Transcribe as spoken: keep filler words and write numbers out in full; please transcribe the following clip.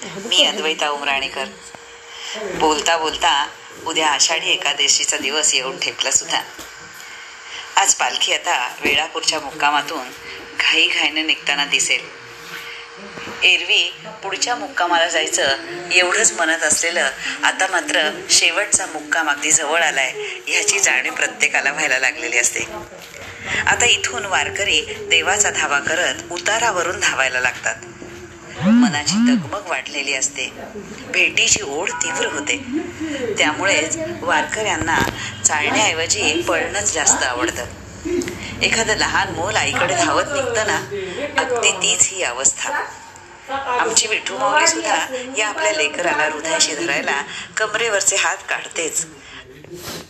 मी अद्वैता उमराणीकर. बोलता बोलता उद्या आषाढी एकादशीचा दिवस येऊन ठेपला सुद्धा. आज पालखी आता वेळापूरच्या मुक्कामातून घाई घाईने निघताना दिसेल. एरवी पुढच्या मुक्कामाला जायचं एवढंच म्हणत असलेलं आता मात्र शेवटचा मुक्काम अगदी जवळ आलाय ह्याची जाणीव प्रत्येकाला व्हायला लागलेली असते. आता इथून वारकरी देवाचा धावा करत उतारावरून धावायला लागतात. मनाची तगमग वाढलेली असते. भेटीची ओढ तीव्र होते. त्यामुळेच वारकऱ्यांना चालण्याऐवजी पळणंच जास्त आवडतं. एखादं लहान मूल आईकडे धावत निघतं ना, अगदी तीच ही अवस्था. आमची विठू माऊली सुद्धा या आपल्या लेकराला हृदयाशी धरायला कमरेवरचे हात काढतेच.